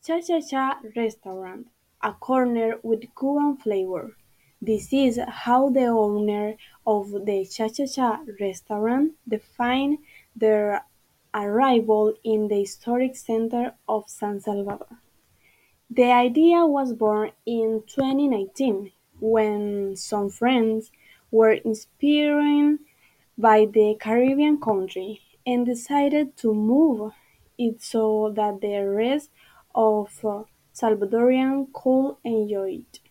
Cha Cha Cha Restaurant, a corner with Cuban flavor. This is how the owner of the Cha Cha Cha restaurant defined their arrival in the historic center of San Salvador. The idea was born in 2019 when some friends were inspired by the Caribbean country and decided to move it so that the rest of Salvadorians could enjoy it.